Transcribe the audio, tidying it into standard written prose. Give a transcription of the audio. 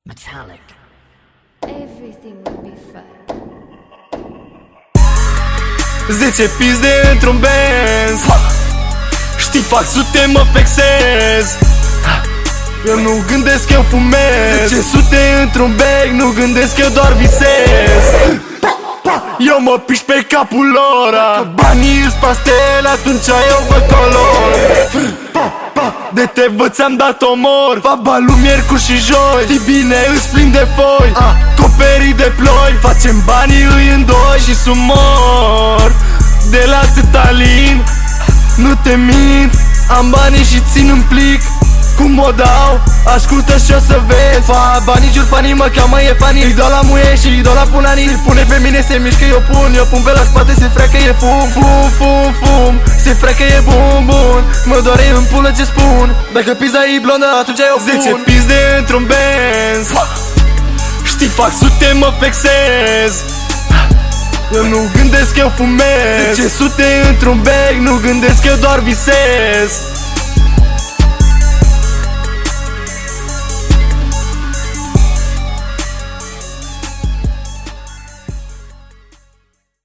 Metallic. Everything will be fine. 10 pizde într-un Benz. Știi, fac sute, mă vexez. Eu nu gândesc, eu fumez. 10 sute într-un bag, nu gândesc, eu doar visez. Eu mă piș pe capul lor. Dacă banii îs pastel, atunci eu văd color. De te văd ți-am dat omor. Faba lui miercuri și joi. Știi bine, îs plin de foi, acoperit de ploi. Facem banii îi în doi și sunt mor. De la atâta lin, nu te mint. Am banii și țin în plic. Cum o dau? Ascultă și o să vezi. Fa banii, jur, fanii mă cheamă, e fanii. Îi dau la muie și îi dau la punanii. Se pune pe mine, se mișcă, eu pun pe la spate, se freacă, e fum. Se freacă, e bun. Mă doare în pulă ce spun. Dacă pizza e blondă, atunci eu pun 10 pizde într-un Benz. Știi, fac sute, mă vexez. Eu nu gândesc, eu fumez. 10 sute într-un bag, nu gândesc, eu doar visez.